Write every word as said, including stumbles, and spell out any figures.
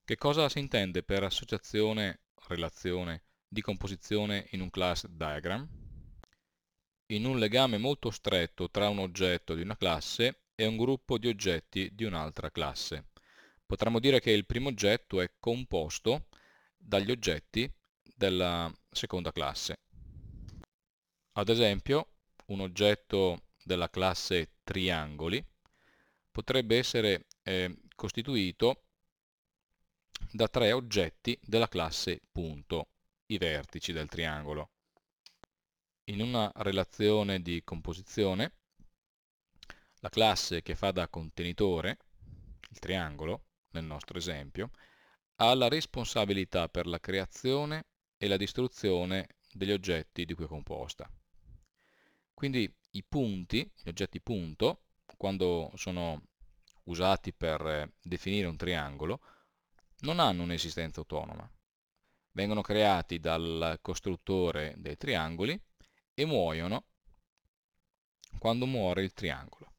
Che cosa si intende per associazione, relazione, di composizione in un class diagram? In un legame molto stretto tra un oggetto di una classe e un gruppo di oggetti di un'altra classe. Potremmo dire che il primo oggetto è composto dagli oggetti della seconda classe. Ad esempio, un oggetto della classe triangoli potrebbe essere eh, costituito da tre oggetti della classe punto, i vertici del triangolo. In una relazione di composizione, la classe che fa da contenitore, il triangolo, nel nostro esempio, ha la responsabilità per la creazione e la distruzione degli oggetti di cui è composta. Quindi i punti, gli oggetti punto, quando sono usati per eh, definire un triangolo, non hanno un'esistenza autonoma. Vengono creati dal costruttore dei triangoli e muoiono quando muore il triangolo.